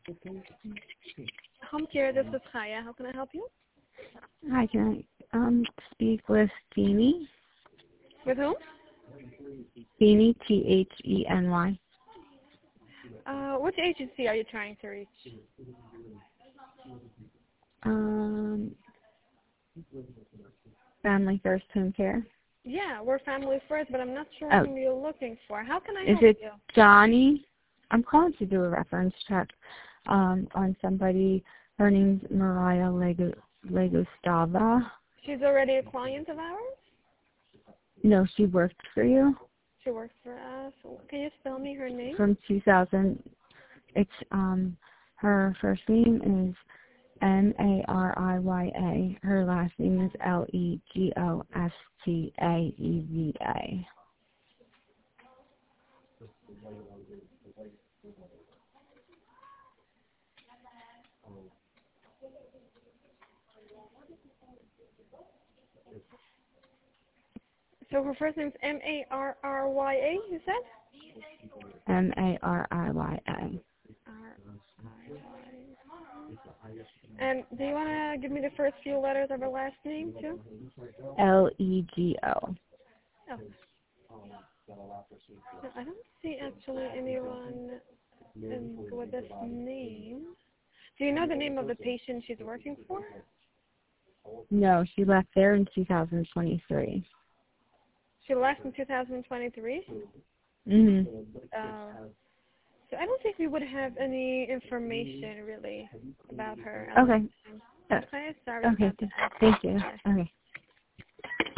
Home care, this is Chaya. How can I help you? Hi, can I speak with Feeny? With whom? Feeny, Theny. Which agency are you trying to reach? Family First Home Care. Yeah, we're Family First, but I'm not sure Oh. whom you're looking for. How can I Is help it you? Johnny? I'm calling to do a reference check on somebody. Her name's Mariah Legostava. She's already a client of ours? No, she worked for you She works for us. Can you spell me her name? from 2000. It's her first name is Mariya. Her last name is Legostaeva. So her first name's Marrya, you said? Mariya. And do you want to give me the first few letters of her last name, too? Lego. Oh. No, I don't see actually anyone with this name. Do you know the name of the patient she's working for? No, she left there in 2023. She left in 2023? Mhm. So I don't think we would have any information really about her. Okay. Okay, sorry Okay. about that. Thank you. Okay.